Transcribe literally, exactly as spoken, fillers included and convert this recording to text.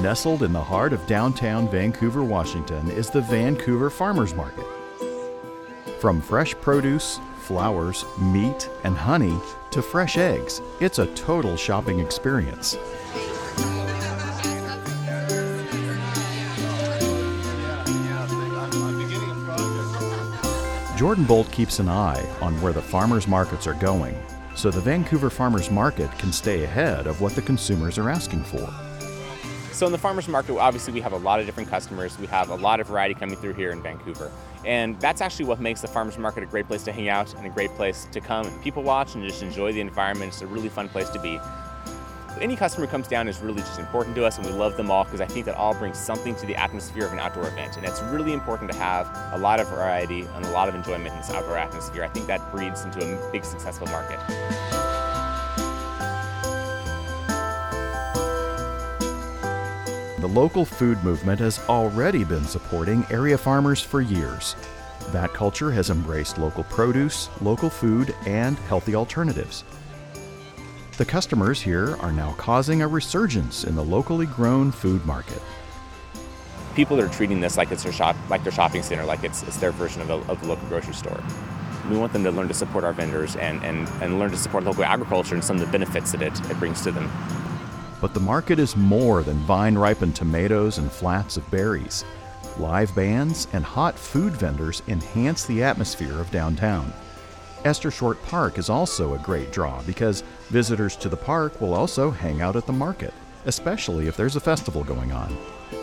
Nestled in the heart of downtown Vancouver, Washington, is the Vancouver Farmers Market. From fresh produce, flowers, meat, and honey to fresh eggs, it's a total shopping experience. Jordan Bolt keeps an eye on where the farmers markets are going, so the Vancouver Farmers Market can stay ahead of what the consumers are asking for. So in the farmers market, obviously we have a lot of different customers. We have a lot of variety coming through here in Vancouver. And that's actually what makes the farmers market a great place to hang out and a great place to come and people watch and just enjoy the environment. It's a really fun place to be. Any customer who comes down is really just important to us, and we love them all because I think that all brings something to the atmosphere of an outdoor event. And it's really important to have a lot of variety and a lot of enjoyment in this outdoor atmosphere. I think that breeds into a big successful market. The local food movement has already been supporting area farmers for years. That culture has embraced local produce, local food, and healthy alternatives. The customers here are now causing a resurgence in the locally grown food market. People are treating this like it's their shop, like their shopping center, like it's, it's their version of, a, of the local grocery store. We want them to learn to support our vendors and, and, and learn to support local agriculture and some of the benefits that it, it brings to them. But the market is more than vine-ripened tomatoes and flats of berries. Live bands and hot food vendors enhance the atmosphere of downtown. Esther Short Park is also a great draw because visitors to the park will also hang out at the market, especially if there's a festival going on.